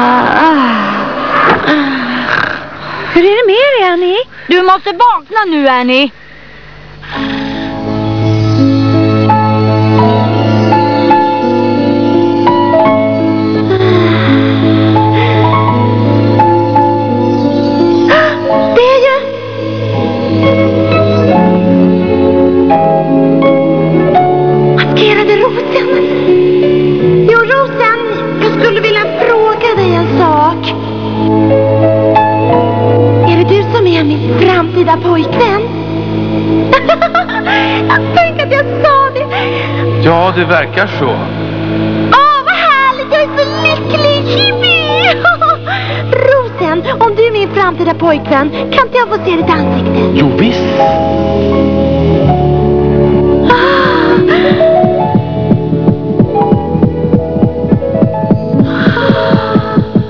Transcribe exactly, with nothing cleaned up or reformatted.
Hur är det med er, Annie? Du måste vakna nu, Annie. Framtida pojkvän. Jag tänkte att jag sa det. Ja, det verkar så. Åh, vad härligt. Jag är så lycklig. Hippie. Rosen, om du är min framtida pojkvän, kan inte jag få se ditt ansikte? Jo, visst.